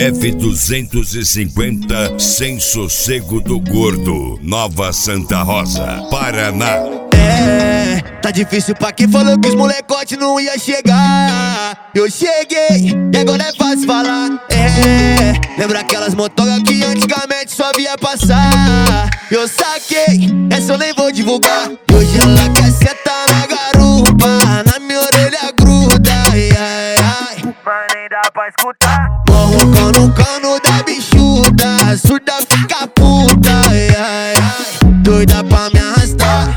F250 Sem Sossego do Gordo, Nova Santa Rosa, Paraná. Tá difícil pra quem falou que os molecotes não ia chegar. Eu cheguei e agora é fácil falar. Lembra aquelas motoras que antigamente só via passar? Eu saquei, essa eu nem vou divulgar. Hoje ela quer sentar na garupa, na minha orelha gruda. Mas nem dá pra escutar. Morro no cano da bichuda, surda fica puta. Doida pra me arrastar.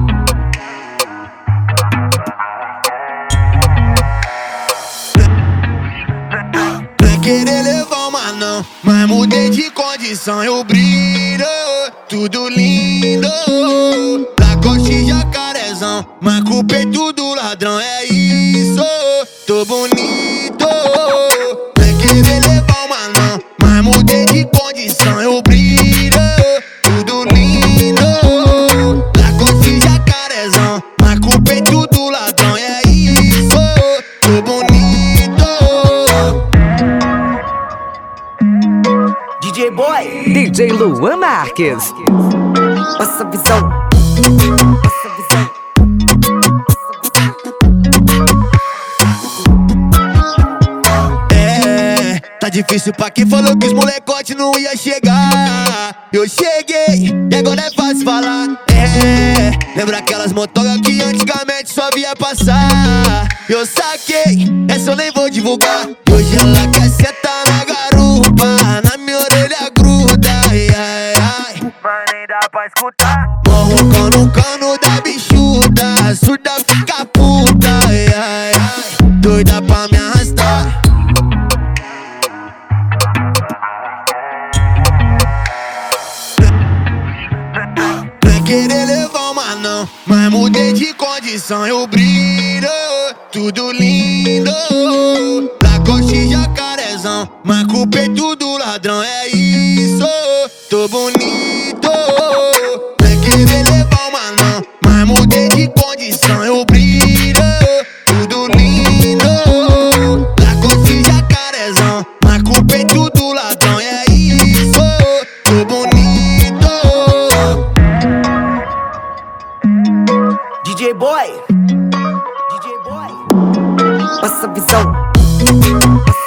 Não é querer levar uma não, mas mudei de condição. Eu brilho, tudo lindo, Lacoste e jacarezão, mas culpei tudo ladrão. É isso, tô bonito. Não é querer levar uma não, mas mudei de condição. Eu brilho, tudo lindo, Lacoste e jacarezão, mas culpei tudo ladrão. É isso, tô bonito. DJ Boy, DJ Luan Marques. passa a visão. Passa a visão. Tá difícil pra quem falou que os molecotes não ia chegar. Eu cheguei e agora é fácil falar. Lembra aquelas motoras que antigamente só via passar? Eu saquei, essa eu nem vou divulgar. Hoje ela quer sentar na garupa, na minha orelha gruda. Mas nem dá pra escutar. Morro no cano da bichuda, surda fica puta. Doida pra me arrastar. Não é querer levar uma não, mas mudei de condição. Eu brilho, tudo lindo, Lacoste e jacarezão, mas culpei tudo ladrão. É isso, tô bonito. Não é querer levar uma não, mas mudei de condição. Eu brilho, tudo lindo, Lacoste e jacarezão, mas culpei tudo ladrão. É isso, tô bonito. DJ Boy, DJ Boy, passa a visão.